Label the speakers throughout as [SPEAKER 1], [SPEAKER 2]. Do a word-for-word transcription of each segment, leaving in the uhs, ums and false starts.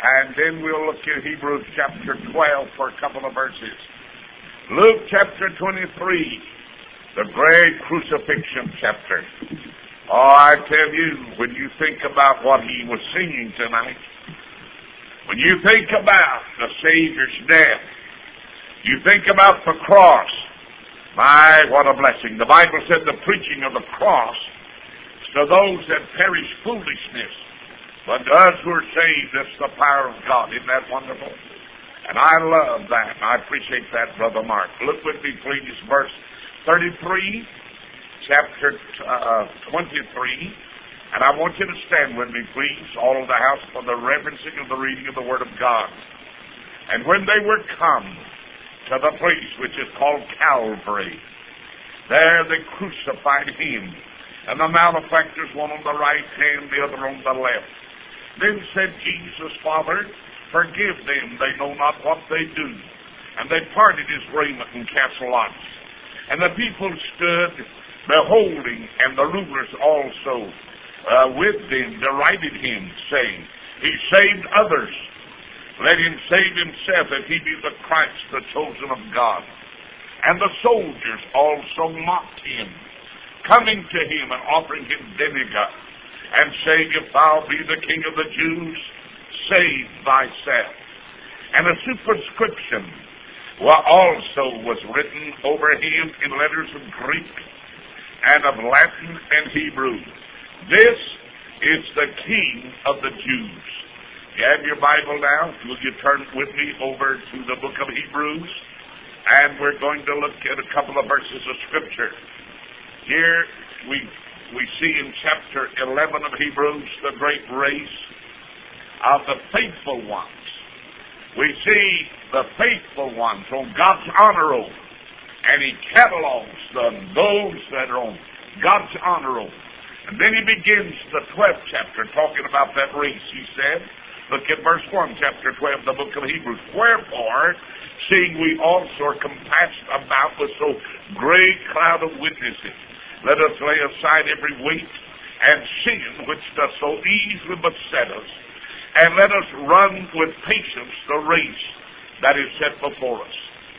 [SPEAKER 1] And then we'll look at Hebrews chapter twelve for a couple of verses. Luke chapter twenty-three, the great crucifixion chapter. Oh, I tell you, when you think about what he was singing tonight, when you think about the Savior's death, you think about the cross, my, what a blessing. The Bible said the preaching of the cross to those that perish foolishness, but to us who are saved, that's the power of God. Isn't that wonderful? And I love that. I appreciate that, Brother Mark. Look with me, please, verse thirty-three, chapter uh, twenty-three. And I want you to stand with me, please, all of the house, for the reverencing of the reading of the Word of God. And when they were come to the place which is called Calvary, there they crucified him, and the malefactors, one on the right hand, the other on the left. Then said Jesus, Father, forgive them, they know not what they do. And they parted his raiment and cast lots. And the people stood beholding, and the rulers also uh, with them derided him, saying, He saved others. Let him save himself, if he be the Christ, the chosen of God. And the soldiers also mocked him, coming to him and offering him vinegar, and saying, If thou be the King of the Jews, save thyself. And a superscription well, also was written over him in letters of Greek and of Latin and Hebrew. This is the King of the Jews. You have your Bible now? Will you turn with me over to the book of Hebrews? And we're going to look at a couple of verses of Scripture. Here we we see in chapter eleven of Hebrews the great race of the faithful ones. We see the faithful ones on God's honor roll, and he catalogs them, those that are on God's honor roll. And then he begins the twelfth chapter talking about that race, he said. Look at verse one, chapter twelve, the book of Hebrews. Wherefore, seeing we also are compassed about with so great cloud of witnesses, let us lay aside every weight and sin which does so easily beset us, and let us run with patience the race that is set before us,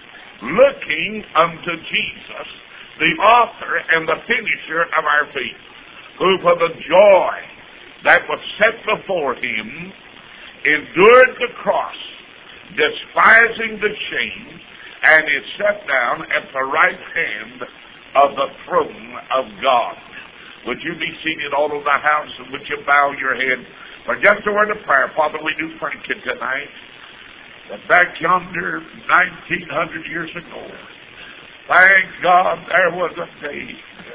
[SPEAKER 1] looking unto Jesus, the author and the finisher of our faith, who for the joy that was set before him endured the cross, despising the shame, and is set down at the right hand of the throne of God. Would you be seated all over the house, and would you bow your head for just a word of prayer? Father, we do thank you tonight that back yonder nineteen hundred years ago, thank God there was a day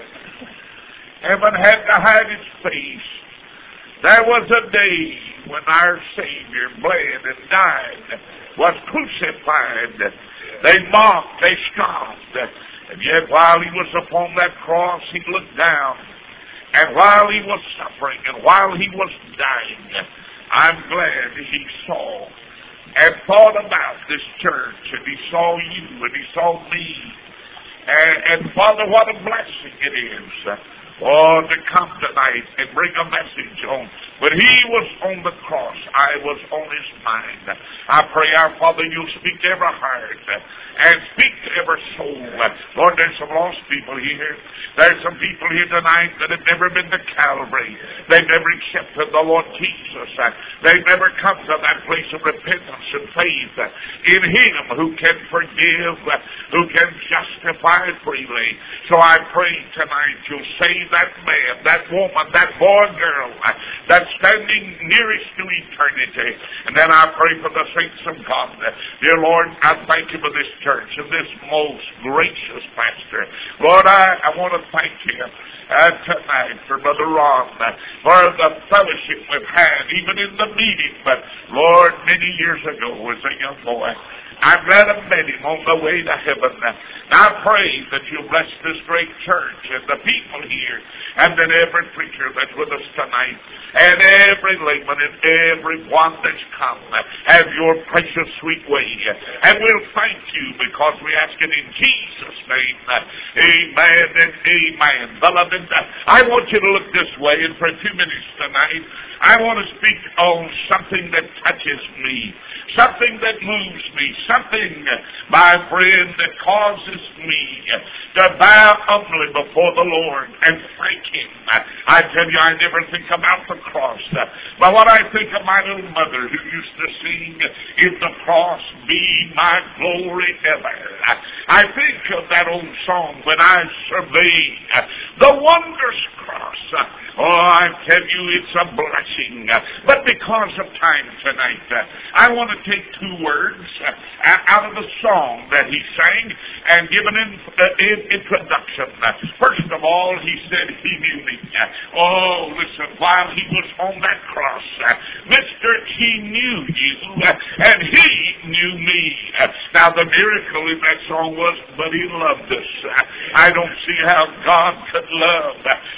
[SPEAKER 1] heaven had to hide its face. There was a day when our Savior bled and died, was crucified. They mocked, they scoffed, and yet while he was upon that cross, he looked down. And while he was suffering, and while he was dying, I'm glad he saw and thought about this church, and he saw you, and he saw me. And, and Father, what a blessing it is. Oh, to come tonight and bring a message on. When he was on the cross, I was on his mind. I pray, our Father, you'll speak to every heart and speak to every soul. Lord, there's some lost people here. There's some people here tonight that have never been to Calvary. They've never accepted the Lord Jesus. They've never come to that place of repentance and faith in him who can forgive, who can justify freely. So I pray tonight you'll save that man, that woman, that boy and girl that's standing nearest to eternity. And then I pray for the saints of God. Dear Lord, I thank you for this church and this most gracious pastor. Lord, I, I want to thank you uh, tonight for Brother Ron, uh, for the fellowship we've had, even in the meeting. But Lord, many years ago as a young boy, I'm glad I met him on the way to heaven. Now I pray that you'll bless this great church and the people here, and then every preacher that's with us tonight, and every layman and everyone that's come. Have your precious sweet way. And we'll thank you because we ask it in Jesus' name. Amen and amen. Beloved, I want you to look this way, and for a few minutes tonight, I want to speak on something that touches me, something that moves me, something, my friend, that causes me to bow humbly before the Lord and thank Him. I tell you, I never think about the cross, but when I think of my little mother who used to sing, "If the cross be my glory ever," I think of that old song, "When I survey the wondrous cross." Oh, I tell you, it's a blessing. But because of time tonight, I want to take two words out of the song that he sang and give an introduction. First of all, he said he knew me. Oh, listen, while he was on that cross, Mister He knew you, and he knew me. Now, the miracle in that song was, but he loved us. I don't see how God could love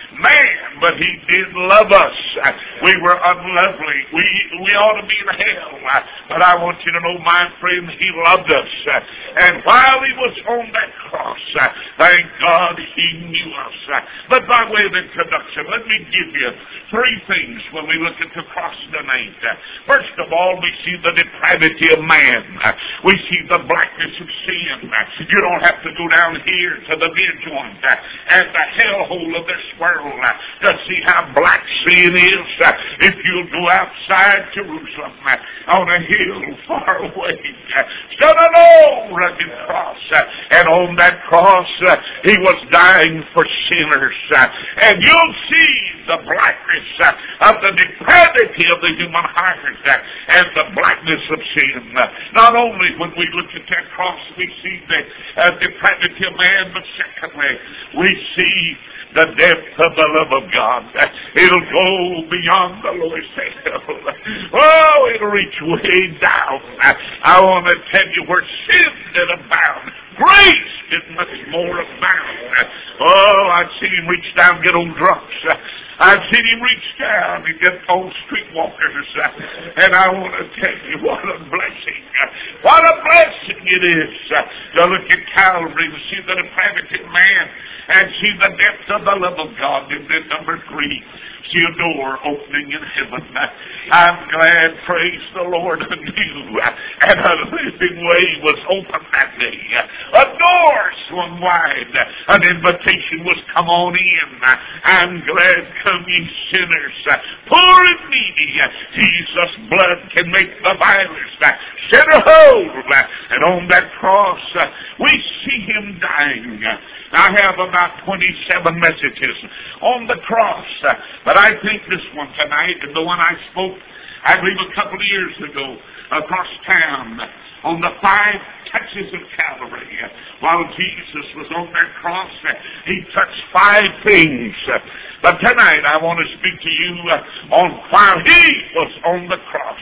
[SPEAKER 1] man, but he did love us. We were unlovely. We we ought to be in hell. But I want you to know, my friend, he loved us. And while he was on that cross, thank God he knew us. But by way of introduction, let me give you three things when we look at the cross tonight. First of all, we see the depravity of man. We see the blackness of sin. You don't have to go down here to the beer joint and the hellhole of this world to see how black sin is. If you'll go outside Jerusalem on a hill far away, stood an old rugged cross, and on that cross he was dying for sinners. And you'll see the blackness of the depravity of the human heart and the blackness of sin. Not only when we look at that cross we see the uh, depravity of man, but secondly we see the depth of the love of God. It'll go beyond the lowest hell. Oh, it'll reach way down. I want to tell you, where sin did abound, grace did much more abound. Oh, I've seen him reach down and get on drunks. I've seen him reach down and get on streetwalkers. And I want to tell you, what a blessing. What a blessing it is to look at Calvary and see the depravity of man and see the depth of the love of God. And then number three, see a door opening in heaven. I'm glad, praise the Lord, anew, and a living way was opened that day. A door swung wide. An invitation was, come on in. I'm glad, come ye sinners, poor and needy. Jesus' blood can make the vilest sinner whole. And on that cross, we see him dying. I have about twenty-seven messages on the cross, but I think this one tonight, and the one I spoke, I believe, a couple of years ago across town on the five touches of Calvary. While Jesus was on that cross, he touched five things. But tonight I want to speak to you on while he was on the cross,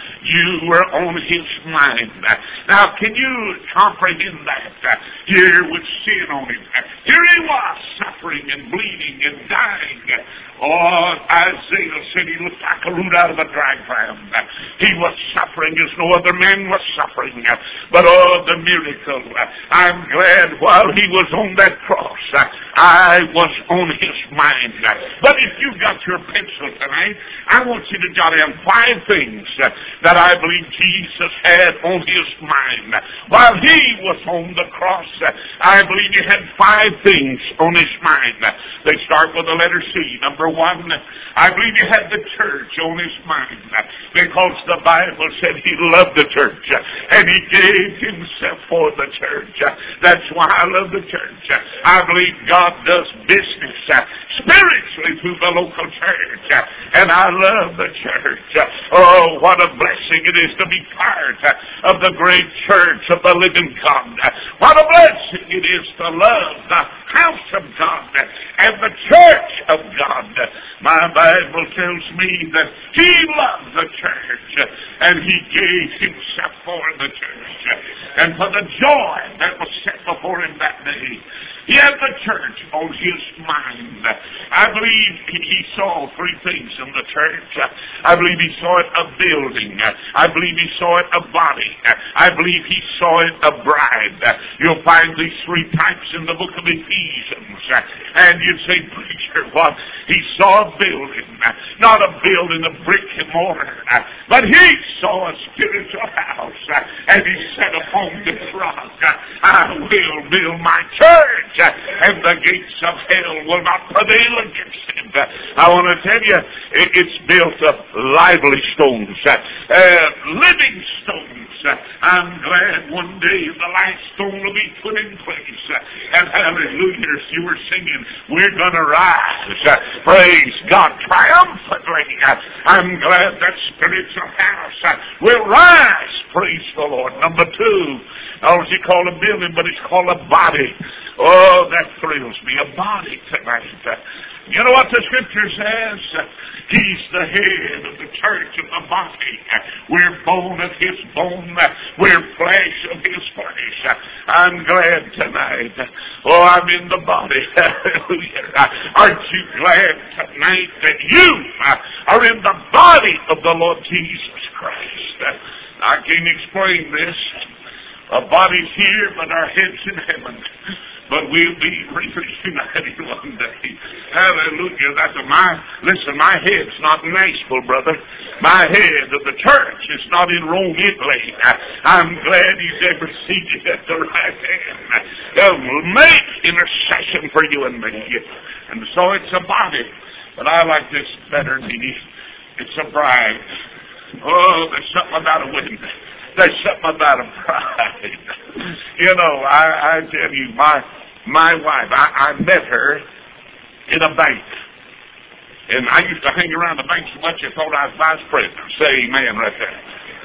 [SPEAKER 1] you were on his mind. Now, can you comprehend that? Here with sin on him. Here he was, suffering and bleeding and dying. Oh, Isaiah said he looked like a root out of a dry ground. He was suffering as no other man was suffering. But oh, the miracle. I'm glad while he was on that cross, I was on his mind. But if you've got your pencil tonight, I want you to jot down five things that I believe Jesus had on his mind. While he was on the cross, I believe he had five things on his mind. They start with the letter C. Number one, I believe he had the church on his mind, because the Bible said he loved the church and he gave himself for the church. That's why I love the church. I believe God does business spiritually through the local church, and I love the church. Oh, what a blessing it is to be part of the great church of the living God. What a blessing it is to love the house of God and the church of God. My Bible tells me that He loved the church and He gave Himself for the church. And for the joy that was set before Him that day, He had the church on His mind. I believe He saw three things in the church. I believe He saw it a building. I believe He saw it a body. I believe He saw it a bride. You'll find these three types in the book of Ephesians. And you'd say, preacher, what? He saw a building. Not a building of brick and mortar. But He saw a spiritual house. And He said, upon this rock, I will build my church. And the gates of hell will not prevail against it. I want to tell you, it's built of lively stones, uh, living stones. I'm glad one day the last stone will be put in place. And hallelujah, as you were singing, we're going to rise. Praise God triumphantly. I'm glad that spiritual house will rise. Praise the Lord. Number two, not only called a building, but it's called a body. Oh, that thrills me. A body tonight. You know what the Scripture says? He's the head of the church of the body. We're bone of His bone. We're flesh of His flesh. I'm glad tonight. Oh, I'm in the body. Hallelujah. Aren't you glad tonight that you are in the body of the Lord Jesus Christ? I can't explain this. Our body's here, but our head's in heaven. But we'll be reunited one day. Hallelujah. That's a, my, listen, my head's not in Nashville, brother. My head of the church is not in Rome, Italy. I'm glad He's ever seated at the right hand. He'll make intercession for you and me. And so it's a body. But I like this better than me. It's a bride. Oh, there's something about a wedding. There's something about a bride. You know, I, I tell you, my my wife, I, I met her in a bank. And I used to hang around the bank so much I thought I was vice president. Say amen right there.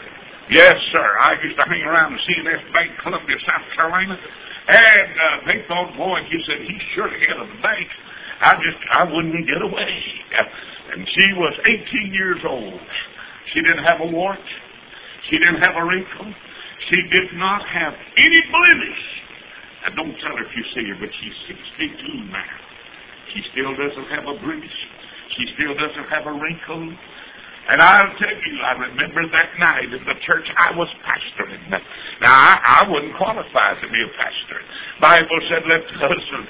[SPEAKER 1] Yes, sir. I used to hang around the C and S Bank, Columbia, South Carolina. And uh, they thought, boy, he said, he's sure the head of the bank. I just, I wouldn't get away. And she was eighteen years old. She didn't have a wart. She didn't have a wrinkle. She did not have any blemish. Now, don't tell her if you see her, but she's sixty-two now. She still doesn't have a blemish. She still doesn't have a wrinkle. And I'll tell you, I remember that night in the church I was pastoring. Now, I, I wasn't qualified to be a pastor. The Bible said, let the husband,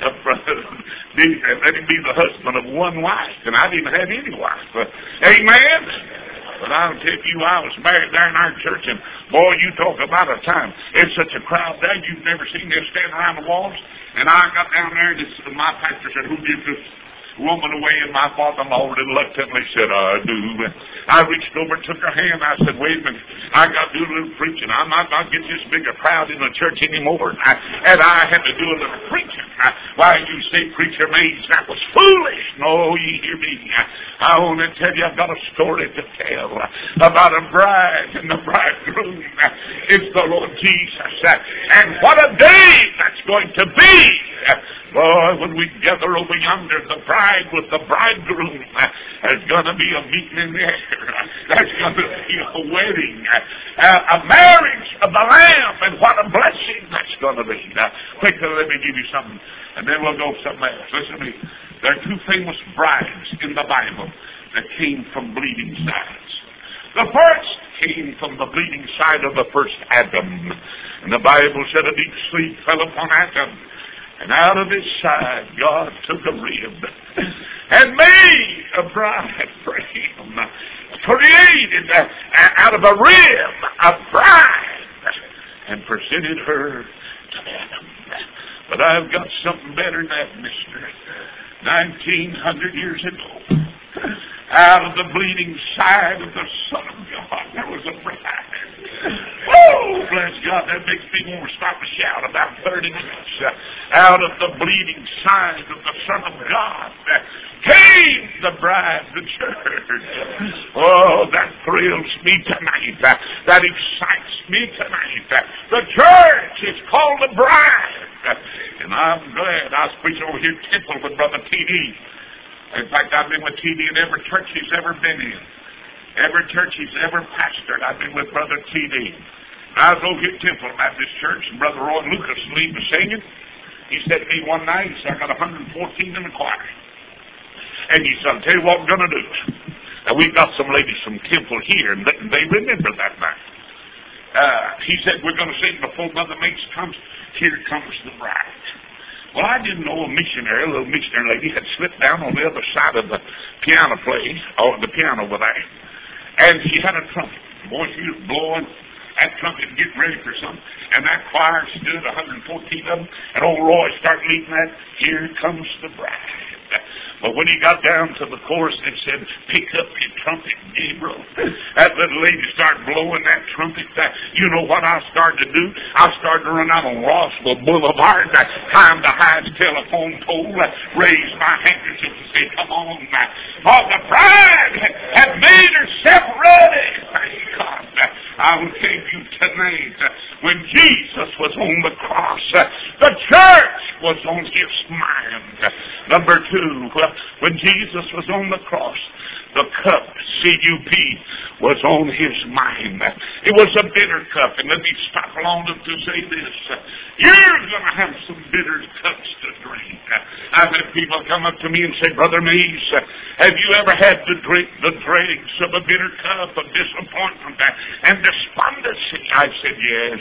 [SPEAKER 1] uh, be, let him be the husband of one wife. And I didn't have any wife. Uh, amen? But I'll tell you, I was married there in our church, and boy, you talk about a time. It's such a crowd there, you've never seen them stand around the walls. And I got down there, and this, my pastor said, who gives this woman away? And my father-in-law reluctantly said, I do. I reached over, took her hand. I said, wait a minute. I got to do a little preaching. I'm not going to get this bigger crowd in the church anymore. And I, and I had to do a little preaching. I, why, you say, preacher maids, that was foolish. No, you hear me. I, I want to tell you, I've got a story to tell about a bride and the bridegroom. It's the Lord Jesus. And what a day that's going to be. Boy, when we gather over yonder, the bride with the bridegroom, uh, there's going to be a meeting in there. Uh, there's going to be a wedding, uh, a marriage of the Lamb, and what a blessing that's going to be. Now, quickly, let me give you something, and then we'll go something else. Listen to me. There are two famous brides in the Bible that came from bleeding sides. The first came from the bleeding side of the first Adam. And the Bible said a deep sleep fell upon Adam. And out of his side, God took a rib and made a bride for him. Created a, out of a rib a bride and presented her to Adam. But I've got something better than that, mister. Nineteen hundred years ago, out of the bleeding side of the Son of God, there was a bride. Oh, bless God, that makes me want to stop and shout. About thirty minutes uh, out of the bleeding side of the Son of God uh, came the bride, the church. Oh, that thrills me tonight. Uh, that excites me tonight. Uh, the church is called the bride. Uh, and I'm glad I was preaching over here at Temple with Brother T D. In fact, I've been with T D in every church he's ever been in. Every church he's ever pastored, I've been with Brother T D. I was over here at Temple Baptist Church, and Brother Roy Lucas lead was singing. He said to me one night, he said, I got one hundred fourteen in the choir. And he said, I'll tell you what we're going to do. And we've got some ladies from Temple here, and they remember that night. Uh, he said, we're going to sing before Mother Mapes comes, Here Comes the Bride. Well, I didn't know a missionary, a little missionary lady, had slipped down on the other side of the piano play, or the piano over there. And she had a trumpet. Boy, she was blowing that trumpet, getting ready for something. And that choir stood, one hundred fourteen of them, and old Roy started leading that, Here Comes the Bride. But when he got down to the chorus and said, Pick up your trumpet, Gabriel, that little lady started blowing that trumpet. That, you know what I started to do? I started to run out on Rossville Boulevard, climb the highest telephone pole, raise my handkerchief and say, Come on, for the bride had made herself ready. Thank God. I will tell you tonight, when Jesus was on the cross, the church was on his mind. Number two, when Jesus was on the cross, the cup, C U P, was on his mind. It was a bitter cup. And let me stop long enough to say this. You're going to have some bitter cups to drink. I've had people come up to me and say, Brother Mace, have you ever had to drink the dregs of a bitter cup of disappointment and despondency? I said, yes.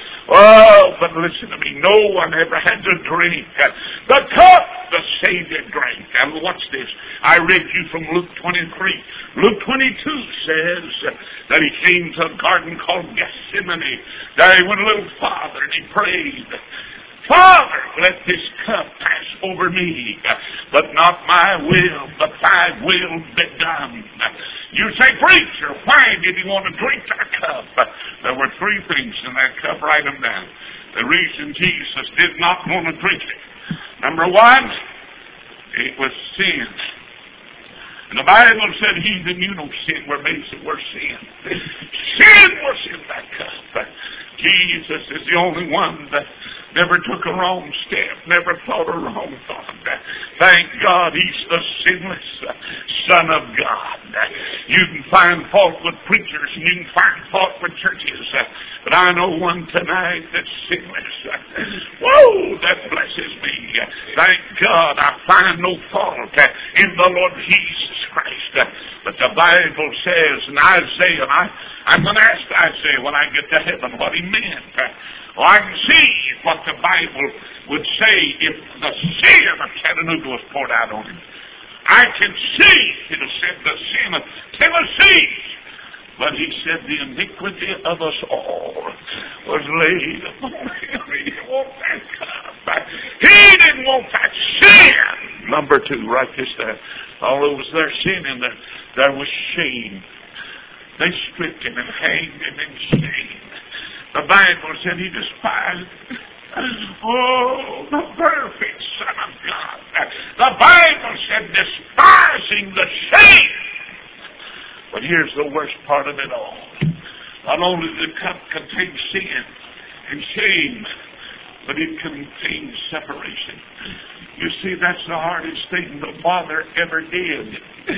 [SPEAKER 1] Oh, but listen to me. No one ever had to drink the cup the Savior drank. And watch this. I read you from Luke twenty-three. Luke twenty-two says that he came to a garden called Gethsemane. There he went a little farther and he prayed, Father, let this cup pass over me, but not my will, but thy will be done. You say, preacher, why did he want to drink that cup? There were three things in that cup. Write them down. The reason Jesus did not want to drink it. Number one, it was sin. And the Bible said, heathen, you know sin were made to worse sin. Sin was in that cup. Jesus is the only one that never took a wrong step, never thought a wrong thought. Thank God he's the sinless Son of God. You can find fault with preachers and you can find fault with churches, but I know one tonight that's sinless. Whoa, that blesses me. Thank God I find no fault in the Lord Jesus Christ. But the Bible says in Isaiah, and I, I'm going to ask Isaiah when I get to heaven what he meant. Well, I can see what the Bible would say if the sin of Chattanooga was poured out on him. I can see, it has said, the sin of Tennessee. But he said the iniquity of us all was laid upon him. He didn't want that cup. He didn't want that sin. Number two, write this down. Although it was their sin and there, there was shame. They stripped him and hanged him in shame. The Bible said he despised, oh, the perfect Son of God. The Bible said despising the shame. But here's the worst part of it all. Not only did the cup contain sin and shame, but it contains separation. You see, that's the hardest thing the Father ever did.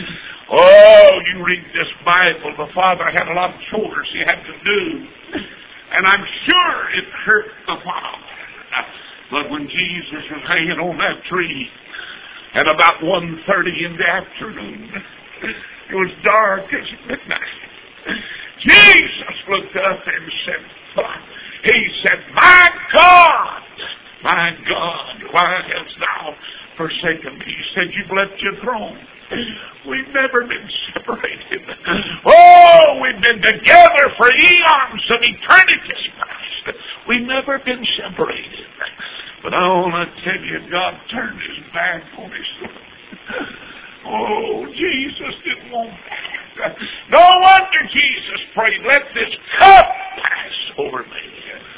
[SPEAKER 1] Oh, you read this Bible, the Father had a lot of chores he had to do. And I'm sure it hurt the Father. But when Jesus was hanging on that tree at about one thirty in the afternoon, it was dark as midnight. Jesus looked up and said, he said, my God, my God, why hast thou forsaken me? He said, you've left your throne. We've never been separated. Oh, we've been together for eons of eternity's past. We've never been separated. But I want to tell you, God turned his back on his son. Oh, Jesus didn't want that. No wonder Jesus prayed, let this cup pass over me.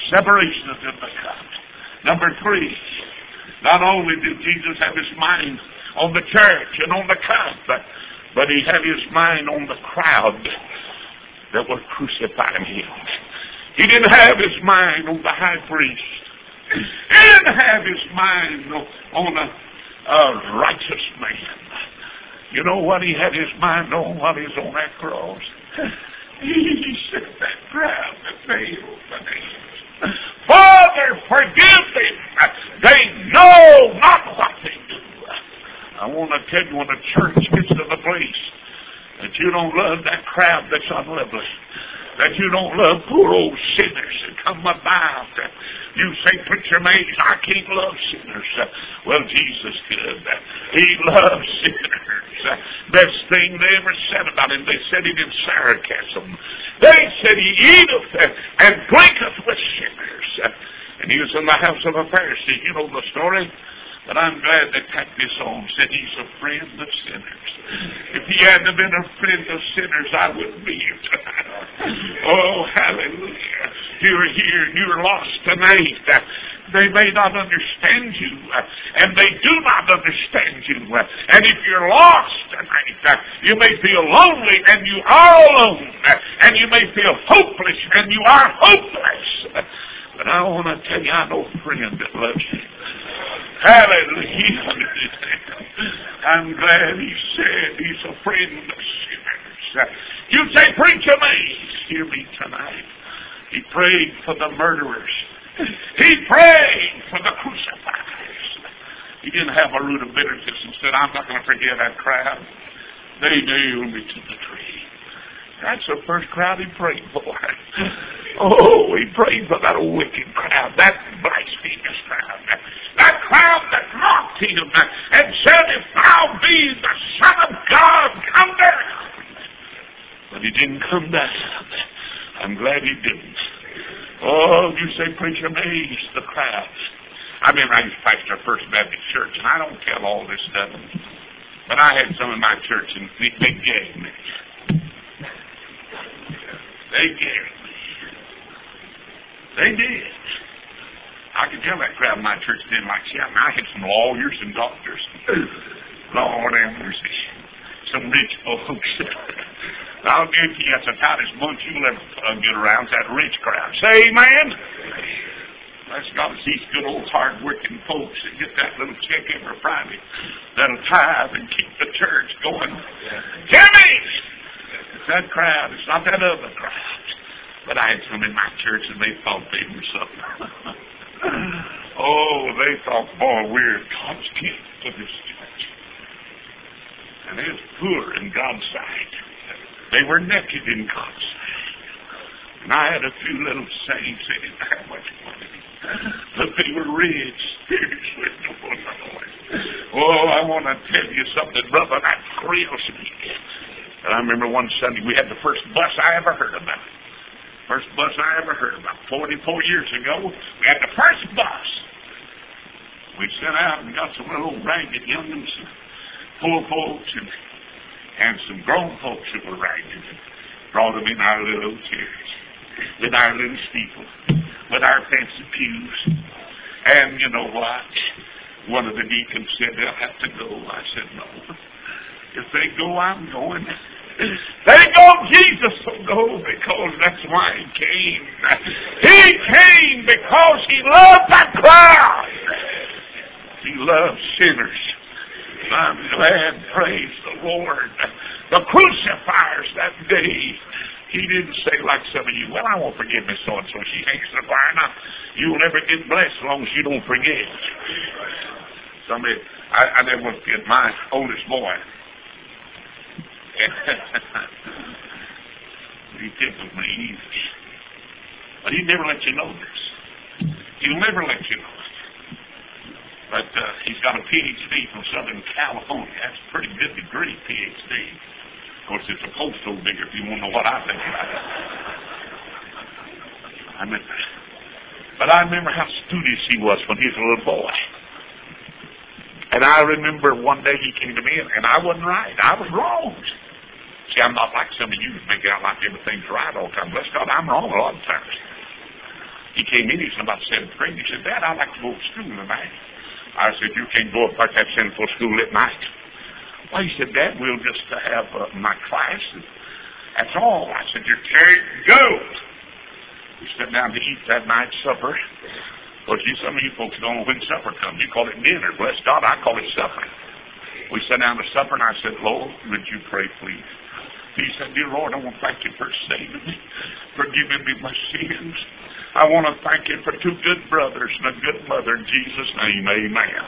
[SPEAKER 1] Separation is in the cup. Number three, not only did Jesus have his mind on the church and on the cup, but, but he had his mind on the crowd that were crucifying him. He didn't have his mind on the high priest. He didn't have his mind on a, a righteous man. You know what he had his mind on while he was on that cross? He said that crowd that nailed the nails. Father, forgive them. They know not what they do. I want to tell you, when a church gets to the place that you don't love that crowd that's unlovely, that you don't love poor old sinners that come about. You say, Preacher Mays, I can't love sinners. Well, Jesus could. He loves sinners. Best thing they ever said about him, they said it in sarcasm. They said he eateth and drinketh with sinners. And he was in the house of a Pharisee. You know the story? But I'm glad they tacked this on, said he's a friend of sinners. If he hadn't been a friend of sinners, I wouldn't be here tonight. Oh, hallelujah. You're here and you're lost tonight. They may not understand you, and they do not understand you. And if you're lost tonight, you may feel lonely, and you are alone. And you may feel hopeless, and you are hopeless. But I want to tell you, I know a friend that loves you. Hallelujah. I'm glad he said he's a friend of sinners. You say, Preacher Mays, hear me tonight. He prayed for the murderers. He prayed for the crucifiers. He didn't have a root of bitterness and said, I'm not going to forgive that crowd. They nailed me to the tree. That's the first crowd he prayed for. Oh, he prayed for that wicked crowd, that blasphemous crowd, that crowd that mocked him and said, if thou be the Son of God, come down. But he didn't come down. I'm glad he didn't. Oh, you say, Preacher Mays, the crowds. I mean, I used to pastor a First Baptist church, and I don't tell all this stuff. But I had some in my church, and they, they gagged me. They gagged me. They did. I could tell that crowd in my church didn't like shouting. I had some lawyers and doctors. Lord have mercy. Some rich folks. I'll guarantee you that's the tightest bunch you'll ever uh, get around. It's that rich crowd. Say amen. That's got to see good old hard-working folks that get that little check every Friday. That'll tithe and keep the church going. Jimmy! It's that crowd. It's not that other crowd. But I had some in my church, and they thought they were something. Oh, they thought, boy, we're God's gift to this church. And they was poor in God's sight. They were naked in God's sight. And I had a few little saints that didn't have much money. But they were rich spiritually. Oh, I want to tell you something, brother, that thrills me. And I remember one Sunday we had the first bus I ever heard about. First bus I ever heard about. forty-four years ago, we had the first bus. We sent out and got some little ragged youngins, poor folks, and, and some grown folks that were ragged. Brought them in our little chairs, with our little steeple, with our fancy pews. And you know what? One of the deacons said, they'll have to go. I said, no. If they go, I'm going. They go, Jesus will go, because that's why he came. He came because he loved that crowd. He loves sinners. I'm glad, praise the Lord. The crucifiers that day, he didn't say like some of you, well, I won't forgive Miss so-and-so. She hangs in the fire. Now, you'll never get blessed as long as you don't forgive. Somebody, I, I never will forget my oldest boy. He tickled me easy. But he never let you know this. He'll never let you know it. But uh, he's got a P H D from Southern California. That's a pretty good degree, P H D. Of course, it's a postal digger if you want to know what I think about it. I remember. But I remember how studious he was when he was a little boy. And I remember one day he came to me, and I wasn't right. I was wrong. See, I'm not like some of you that make it out like everything's right all the time. Bless God, I'm wrong a lot of times. He came in, he was in about seventh grade. He said, Dad, I'd like to go to school tonight. I said, you can't go up like that sinful school at night. Well, he said, Dad, we'll just uh, have uh, my class. And that's all. I said, you can't go. We sat down to eat that night's supper. Well, see, some of you folks don't know when supper comes. You call it dinner. Bless God, I call it supper. We sat down to supper, and I said, Lord, would you pray, please? He said, Dear Lord, I want to thank you for saving me, for giving me my sins. I want to thank you for two good brothers and a good mother. In Jesus' name, amen.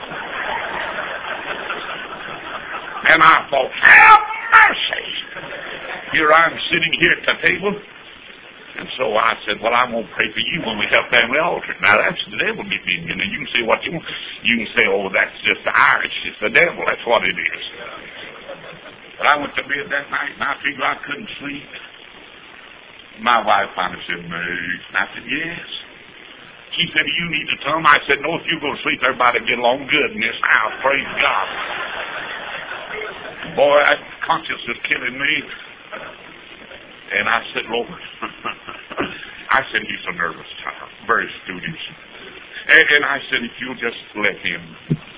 [SPEAKER 1] And I thought, have mercy. Here I'm sitting here at the table. And so I said, well, I'm going to pray for you when we have family altar. Now, that's the devil getting in. And you can say what you want. You can say, oh, that's just the Irish. It's the devil. That's what it is. But I went to bed that night, and I figured I couldn't sleep. My wife finally said, no. And I said, yes. She said, you need to come. I said, no, if you go to sleep, everybody get along good in this house. Praise God. Boy, that conscience is killing me. And I said, Lord, I said, he's a nervous child, very studious. And, and I said, if you'll just let him,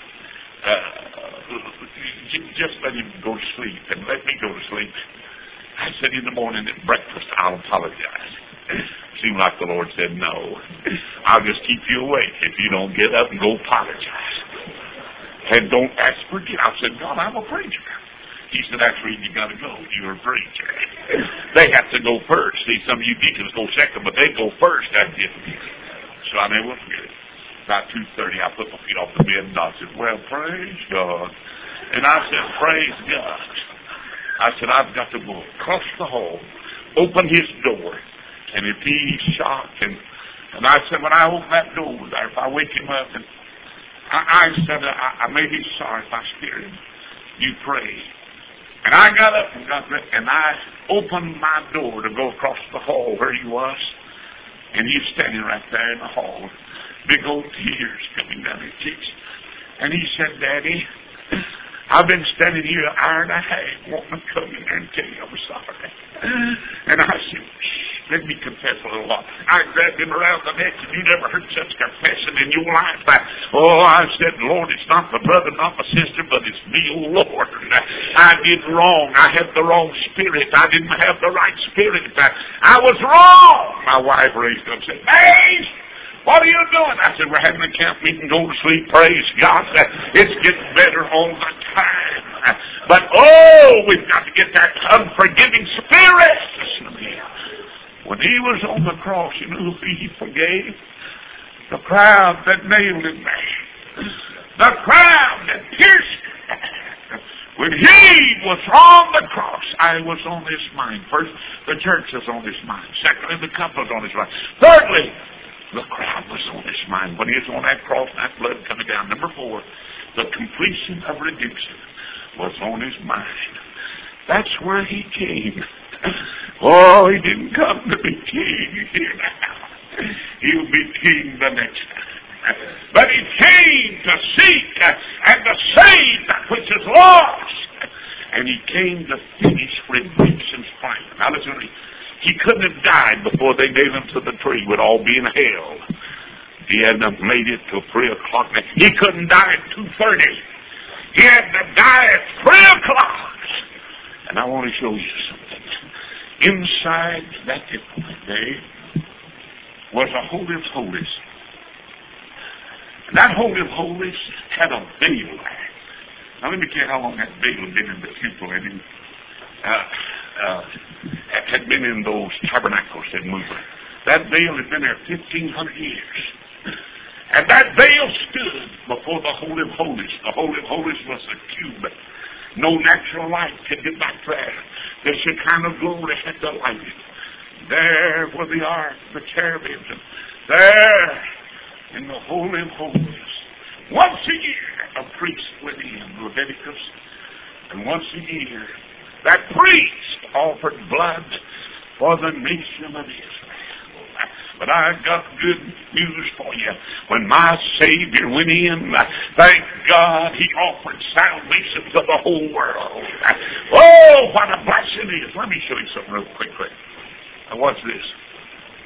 [SPEAKER 1] uh, just let him go to sleep and let me go to sleep. I said, in the morning at breakfast, I'll apologize. Seemed like the Lord said, no, I'll just keep you awake if you don't get up and go apologize. And don't ask for it. I said, God, I'm a preacher. He said, that's where you got to go. You're a preacher. They have to go first. See, some of you deacons go second, but they go first. That's it. So I never forget it. About two thirty, I put my feet off the bed, and I said, well, praise God. And I said, praise God. I said, I've got to go across the hall, open his door, and if he's shocked, and, and I said, when I open that door there, if I wake him up, and I, I said, I, I may be sorry if I scare him. You pray. And I got up and got ready, and I opened my door to go across the hall where he was. And he's standing right there in the hall. Big old tears coming down his cheeks. And he said, Daddy, I've been standing here an hour and a half wanting to come in there and tell you I'm sorry. And I said, shh, let me confess a little while. I grabbed him around the neck, and you never heard such confession in your life. I, oh, I said, Lord, it's not my brother, not my sister, but it's me, oh Lord. I did wrong. I had the wrong spirit. I didn't have the right spirit. I, I was wrong. My wife raised up and said, Maze, what are you doing? I said, we're having a camp meeting, go to sleep, praise God. It's getting better all the time. But, oh, we've got to get that unforgiving spirit. When he was on the cross, you know who he forgave? The crowd that nailed him there. The crowd that pierced him. When he was on the cross, I was on his mind. First, the church was on his mind. Secondly, the couple was on his mind. Thirdly, the crowd was on his mind. When he was on that cross, that blood coming down. Number four, the completion of redemption was on his mind. That's where he came. Oh, he didn't come to be king here now. He'll be king the next time. But he came to seek and to save that which is lost. And he came to finish redemption's plan. Now listen to me. He couldn't have died before they nailed him to the tree. We'd all be in hell. He hadn't have made it till three o'clock. He couldn't die at two thirty. He had to die at three o'clock. And I want to show you something. Inside that day was a Holy of Holies. And that Holy of Holies had a veil there. Now let me tell you how long that veil had been in the temple and in, uh, uh, had been in those tabernacles that moved. That veil had been there fifteen hundred years. And that veil stood before the Holy of Holies. The Holy of Holies was a cube. No natural light could get back there. The Shekinah glory had to light it. There were the ark, the cherubims, and there in the Holy of Holies. Once a year, a priest went in, Leviticus, and once a year, that priest offered blood for the nation of Israel. But I've got good news for you. When my Savior went in, thank God he offered salvation to the whole world. Oh, what a blessing it is. Let me show you something real quickly. Now watch this.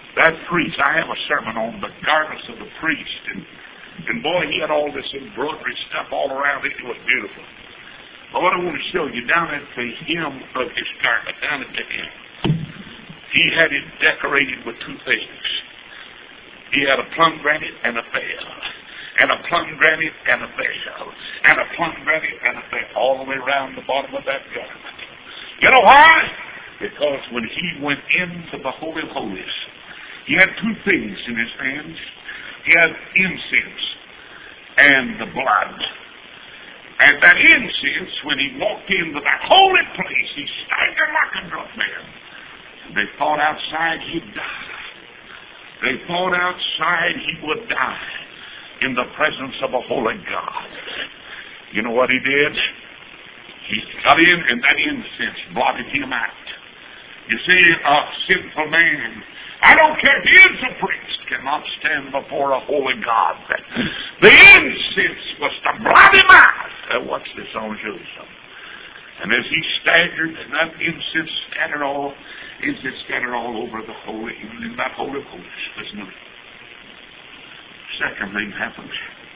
[SPEAKER 1] That priest, I have a sermon on the garments of the priest, and, and boy, he had all this embroidery stuff all around it. It was beautiful. But what I want to show you, down at the hem of his garment, down at the hem, he had it decorated with two things. He had a pomegranate and a veil, and a pomegranate and a veil, and a pomegranate and a veil, all the way around the bottom of that garment. You know why? Because when he went into the Holy of Holies, he had two things in his hands. He had incense and the blood. And that incense, when he walked into that holy place, he staggered like a drunk man. They thought outside he'd die. They thought outside he would die in the presence of a holy God. You know what he did? He got in, and that incense blotted him out. You see, a sinful man, I don't care if he is a priest, cannot stand before a holy God. The incense was to blot him out. Uh, watch this, I'll show you something. And as he staggered, and that incense scattered all, incense scattered all over the holy, in that holy of holies. Listen to me. Second thing happened.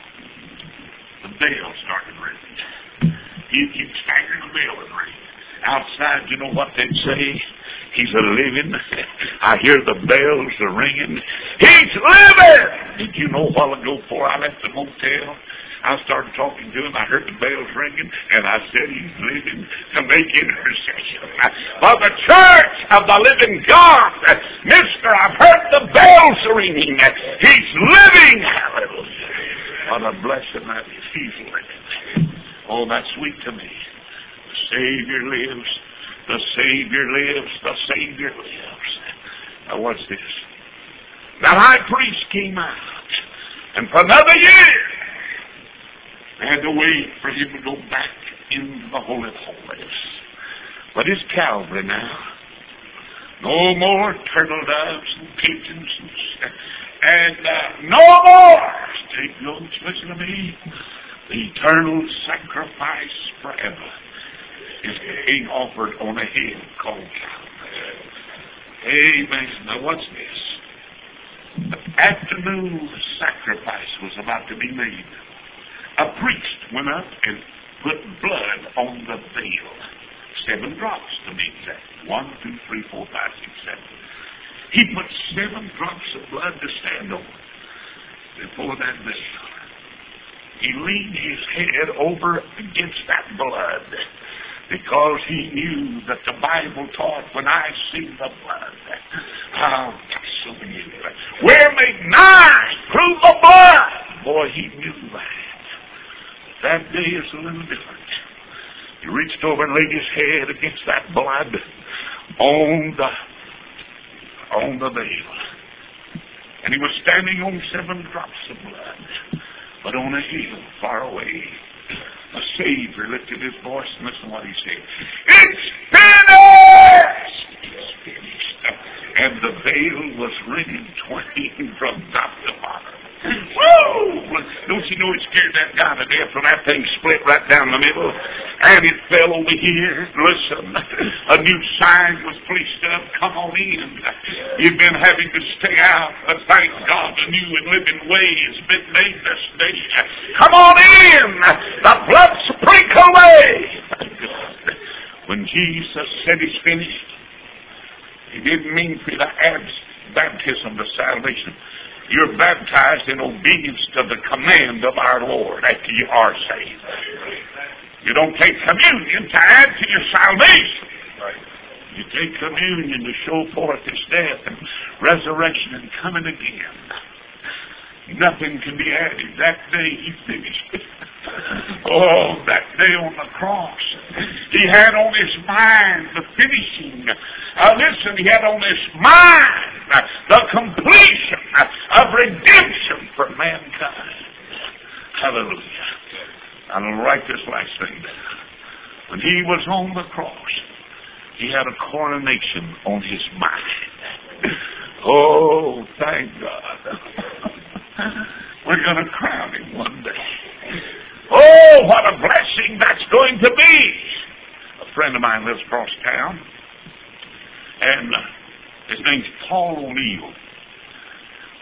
[SPEAKER 1] The veil started ringing. He, he staggered, the veil was ringing. Outside, you know what they'd say? He's a living. I hear the bells are ringing. He's living! Did you know a while ago before I left the motel, I started talking to him. I heard the bells ringing, and I said he's living to make intercession for the church of the living God. Mister, I've heard the bells ringing. He's living. Hallelujah. What a blessing that is. He's living. Oh, that's sweet to me. The Savior lives. The Savior lives. The Savior lives. Now watch this. That high priest came out, and for another year, they had to wait for him to go back into the Holy of Holies. But it's Calvary now. No more turtle doves and pigeons and, and uh, no more. Take notes, listen to me. The eternal sacrifice forever is being offered on a hill called Calvary. Amen. Now what's this? The afternoon sacrifice was about to be made. A priest went up and put blood on the veil. Seven drops to be exact. One, two, three, four, five, six, seven. He put seven drops of blood to stand on before that veil. He leaned his head over against that blood because he knew that the Bible taught, when I see the blood, I'll so we're made nigh through the blood. Boy, he knew that. That day is a little different. He reached over and laid his head against that blood on the on the veil. And he was standing on seven drops of blood, but on a hill far away. A Savior lifted his voice and listen to what he said. It's finished! It's finished. And the veil was ringing twain from top to bottom. Woo! Don't you know it scared that guy to death when that thing split right down the middle? And it fell over here. Listen, a new sign was placed up. Come on in. You've been having to stay out, but thank God a new and living way has been made this day. Come on in. The blood sprinkle away. Thank God. When Jesus said it's finished, he didn't mean for you to add baptism to salvation. You're baptized in obedience to the command of our Lord after you are saved. You don't take communion to add to your salvation. You take communion to show forth His death and resurrection and coming again. Nothing can be added. That day He finished. Oh, that day on the cross. He had on His mind the finishing. Uh, listen, He had on His mind uh, the completion uh, of redemption for mankind. Hallelujah. I'll write this last thing down. When He was on the cross, He had a coronation on His mind. Oh, thank God. We're going to crown Him one day. Oh, what a blessing that's going to be. A friend of mine lives across town, and uh, his name's Paul O'Neill.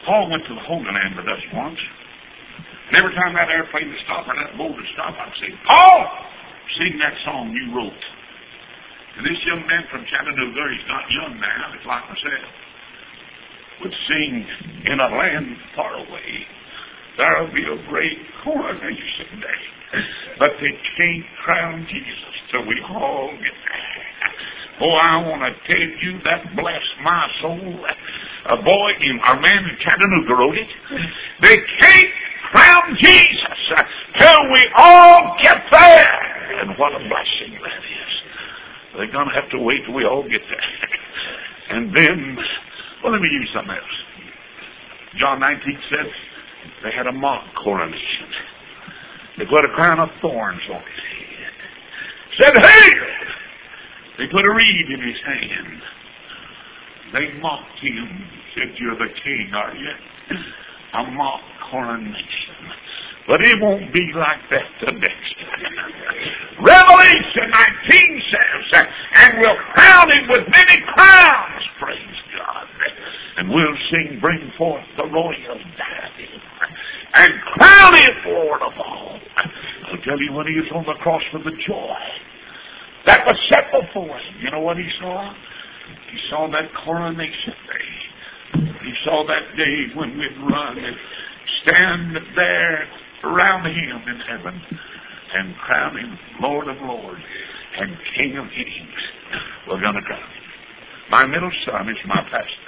[SPEAKER 1] Paul went to the Holy Land with us once. And every time that airplane would stop or that boat would stop, I'd say, Paul, sing that song you wrote. And this young man from Chattanooga, he's not young now, he's like myself, would sing, in a land far away, there'll be a great coronation day. But they can't crown Jesus till we all get there. Oh, I want to tell you that blessed my soul. A boy, in, a man in Chattanooga wrote it. They can't crown Jesus till we all get there. And what a blessing that is. They're going to have to wait till we all get there. And then, well, let me give you something else. John nineteen says they had a mock coronation. They put a crown of thorns on his head. Said, hey! They put a reed in his hand. They mocked him. Said, you're the king, are you? A mock coronation. But it won't be like that the next time. Revelation nineteen says, and we'll crown him with many crowns, praise God. And we'll sing, bring forth the royal diadem, and crown him Lord of all. I'll tell you, when he was on the cross with the joy that was set before him, you know what he saw? He saw that coronation day. He saw that day when we'd run and stand there around him in heaven and crown him Lord of Lords and King of Kings. We're going to crown him. My middle son is my pastor.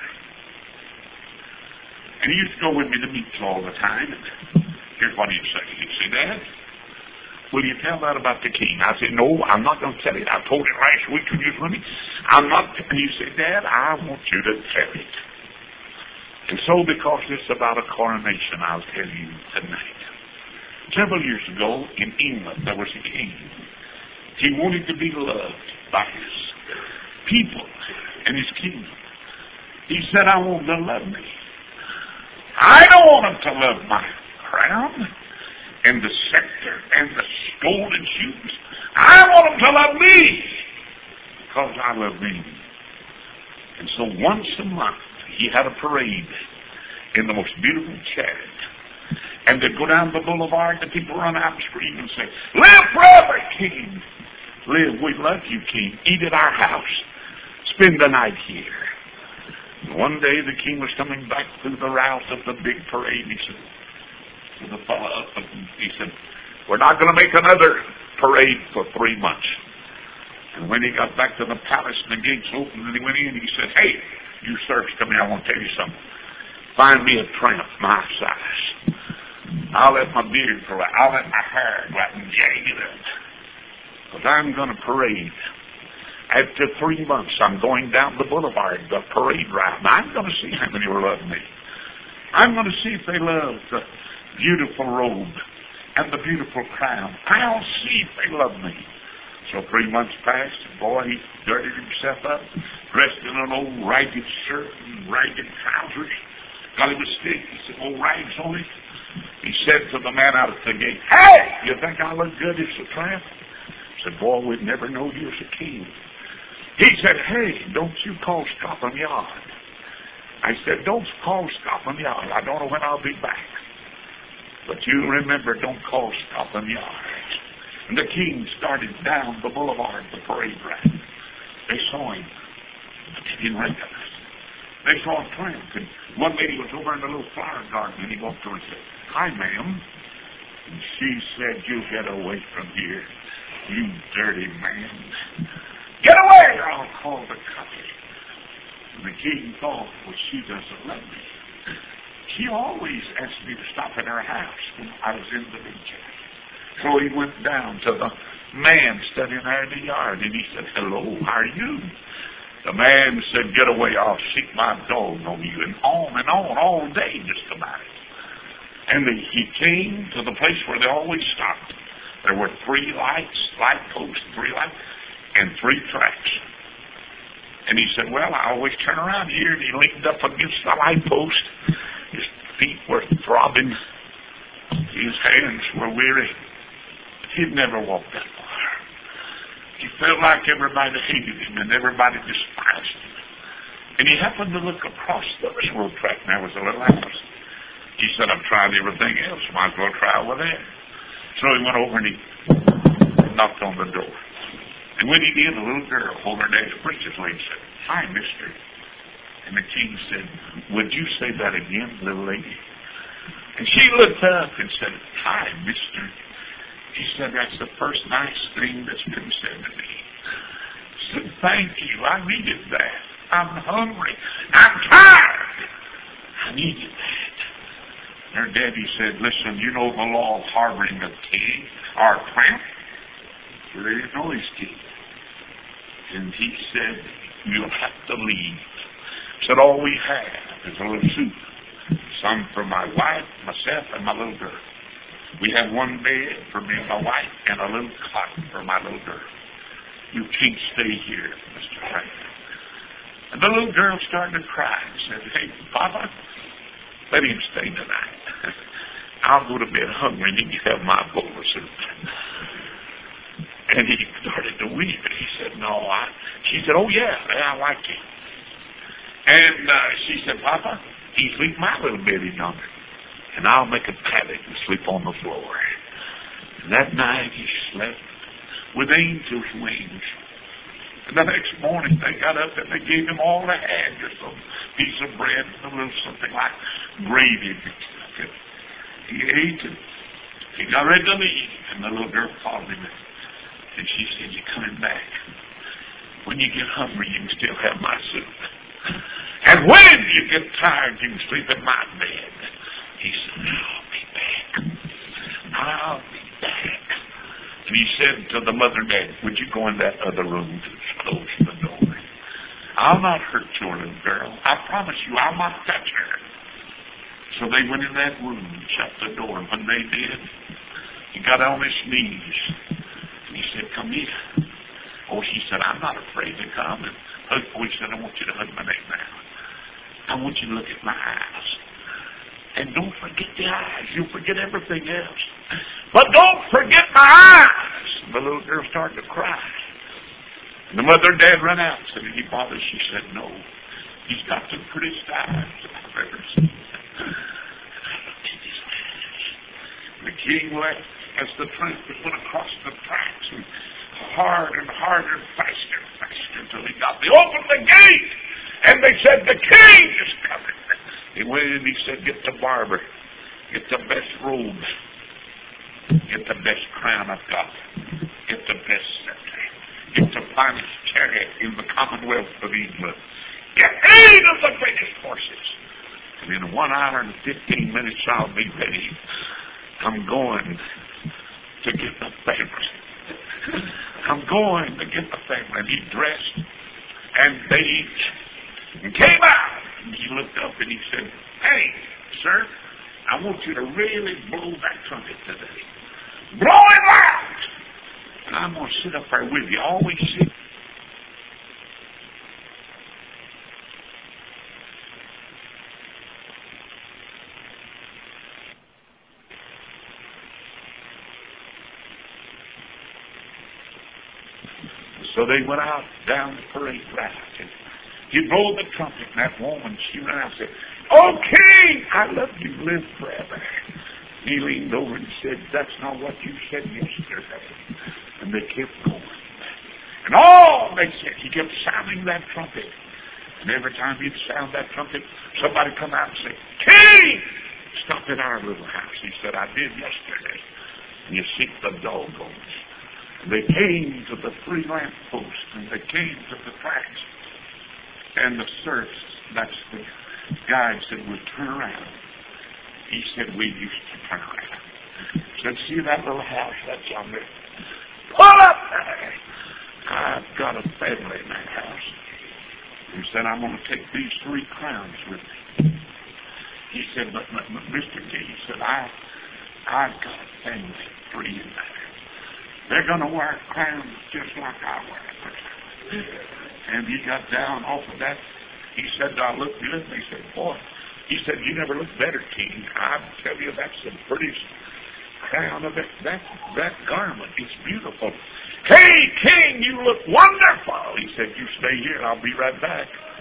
[SPEAKER 1] And he used to go with me to meetings all the time. And here's what he'd say. He'd say, Dad, will you tell that about the king? I said, no, I'm not going to tell it. I told it last week when you was with me. I'm not. And he said, Dad, I want you to tell it. And so because it's about a coronation, I'll tell you tonight. Several years ago in England, there was a king. He wanted to be loved by his people and his kingdom. He said, I want them to love me. I don't want them to love my crown and the scepter and the golden shoes. I want them to love me because I love them. And so once a month, he had a parade in the most beautiful chariot. And they'd go down the boulevard, the people run out and scream and say, live forever, King. Live, we love you, King. Eat at our house. Spend the night here. And one day the king was coming back through the route of the big parade. He said to the fellow up, he said, we're not going to make another parade for three months. And when he got back to the palace and the gates opened and he went in, he said, hey, you serfs, come here, I want to tell you something. Find me a tramp my size. I'll let my beard grow out. I'll let my hair go out and jag it up. Because I'm going to parade. After three months, I'm going down the boulevard, the parade route. I'm going to see how many will love me. I'm going to see if they love the beautiful robe and the beautiful crown. I'll see if they love me. So three months passed, and boy, he dirtied himself up, dressed in an old ragged shirt and ragged trousers. Got him a stick. He said, old rags on it. He said to the man out at the gate, hey, you think I look good as a tramp? He said, boy, we'd never know you as a king. He said, hey, don't you call Scotland Yard. I said, don't call Scotland Yard. I don't know when I'll be back. But you remember, don't call Scotland Yard. And the king started down the boulevard, the parade route. They saw him, but they didn't recognize him. They saw a tramp, and one lady was over in the little flower garden, and he walked over and said, hi, ma'am. And she said, you get away from here, you dirty man. Get away, or I'll call the cops. And the king thought, well, she doesn't love me. She always asked me to stop at her house when I was in the big church. So he went down to the man standing there in the yard, and he said, hello, how are you? The man said, get away, I'll seek my dog on you. And on and on, all day, just about it. And the, he came to the place where they always stopped. There were three lights, light posts, three lights, and three tracks. And he said, well, I always turn around here. And he leaned up against the light post. His feet were throbbing. His hands were weary. He'd never walked that far. He felt like everybody hated him and everybody despised him. And he happened to look across the railroad track, and there was a little house. He said, I've tried everything else. Might as well try over there. So he went over and he knocked on the door. And when he did, a little girl holding her dad's breeches leg said, "Hi, mister." And the king said, "Would you say that again, little lady?" And she looked up and said, "Hi, mister." He said, "That's the first nice thing that's been said to me." She said, "Thank you. I needed that. I'm hungry. I'm tired. I needed that." Her daddy said, "Listen, you know the law of harboring a king or a tramp?" Well, they didn't know his king. And he said, "You'll have to leave." He said, "All we have is a little soup. Some for my wife, myself, and my little girl. We have one bed for me and my wife and a little cot for my little girl. You can't stay here, Mister Frank." And the little girl started to cry and said, "Hey, Papa, let him stay tonight. I'll go to bed hungry and you can have my bowl of soup." And he started to weep. And he said, "No, I..." She said, "Oh, yeah, I like it." And uh, she said, "Papa, he sleep my little beddy yonder. And I'll make a paddock and sleep on the floor." And that night he slept with angels' wings. And the next morning they got up and they gave him all they had, just a piece of bread and a little something like gravy. He ate and he got ready to leave. And the little girl called him and she said, "You're coming back. When you get hungry, you can still have my soup. And when you get tired, you can sleep in my bed." He said, "I'll be back. I'll be back." And he said to the mother and dad, "Would you go in that other room to close the door? I'll not hurt your little girl. I promise you, I'll not touch her." So they went in that room and shut the door. And when they did, he got on his knees. And he said, "Come here." Oh, she said, "I'm not afraid to come." And oh, he said, "I want you to hug my neck now. I want you to look at my eyes. And don't forget the eyes. You'll forget everything else. But don't forget my eyes." And the little girl started to cry. And the mother and dad ran out and said, "Did he bother?" She said, "No. He's got the prettiest eyes I've ever seen." And I looked at his eyes. The king left as the train went across the tracks, and hard and harder, faster and faster, until he got. They opened the gate, and they said, "The king is coming." He went in and he said, "Get the barber. Get the best robe. Get the best crown I've got. Get the best scepter. Get the finest chariot in the Commonwealth of England. Get eight of the biggest horses. And in one hour and fifteen minutes I'll be ready. I'm going to get the family. I'm going to get the family." And he dressed and bathed and came out. And he looked up and he said, "Hey, sir, I want you to really blow that trumpet today. Blow it loud. And I'm going to sit up there with you. Always sit." So they went out down the parade route. And he blew the trumpet, and that woman, she ran out and said, "Oh, King, I love you, live forever." He leaned over and said, "That's not what you said yesterday." And they kept going. And all they said, he kept sounding that trumpet. And every time he'd sound that trumpet, somebody come out and say, "King, stop at our little house." He said, "I did yesterday." And you see the doggone. And they came to the three lamp posts, and they came to the tracks. And the serfs, that's the guide, said, "We'll turn around." He said, "We used to turn around." He said, "See that little house that's yonder? Pull up there. I've got a family in that house." He said, "I'm going to take these three crowns with me." He said, but, but, but Mister K, he said, I, I've got a family three in there. They're going to wear crowns just like I wear them." And he got down off of that. He said, "I look good." And he said, "Boy," he said, "you never look better, King. I tell you, that's the prettiest crown of it. That, that garment is beautiful. Hey, King, you look wonderful." He said, "You stay here and I'll be right back."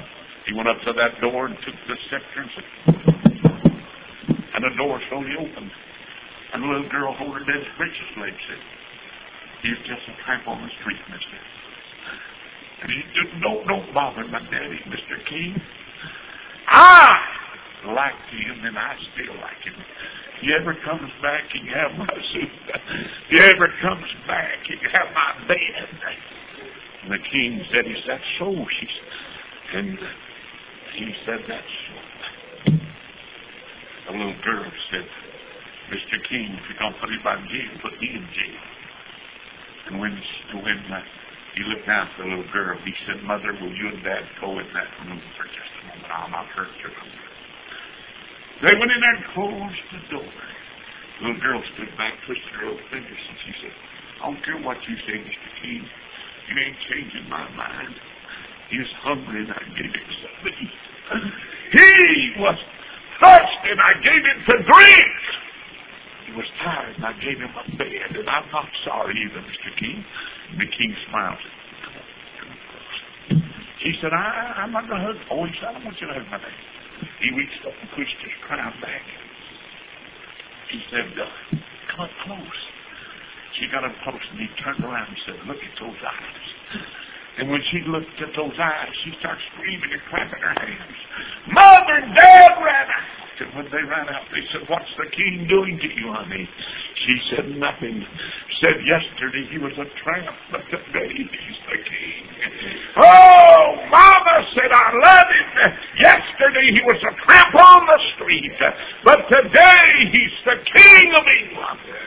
[SPEAKER 1] He went up to that door and took the scepter and said, and the door slowly opened. And the little girl holding Dad's breeches leg said, he's just a tramp on the street, mister. And he just don't, don't bother my daddy, Mister King. I liked him and I still like him. If he ever comes back, he can have my suit. If he ever comes back, he can have my bed. And the king said, is that so? She said, and he said, that's so. The little girl said, Mister King, if you're going to put him in jail, put me in jail. And when, when uh, he looked down at the little girl, he said, Mother, will you and Dad go in that room for just a moment? I'll not hurt you. They went in there and closed the door. The little girl stood back, twisted her little fingers, and she said, I don't care what you say, Mister King. You ain't changing my mind. He was hungry, and I gave him something to eat. He was thirsty, and I gave him to drink. He was tired, and I gave him a bed, and I'm not sorry either, Mister King. And the king smiled. He said, I, I'm not going to hug. Oh, he said, I don't want you to hug my neck. He reached up and pushed his crown back. He said, uh, come up close. She got up close, and he turned around and said, look at those eyes. And when she looked at those eyes, she started screaming and clapping her hands. Mother and Dad ran out. And when they ran out, they said, what's the king doing to you, honey? She said, nothing. Said, yesterday he was a tramp, but today he's the king. Oh, Mama said, I love him. Yesterday he was a tramp on the street, but today he's the king of England.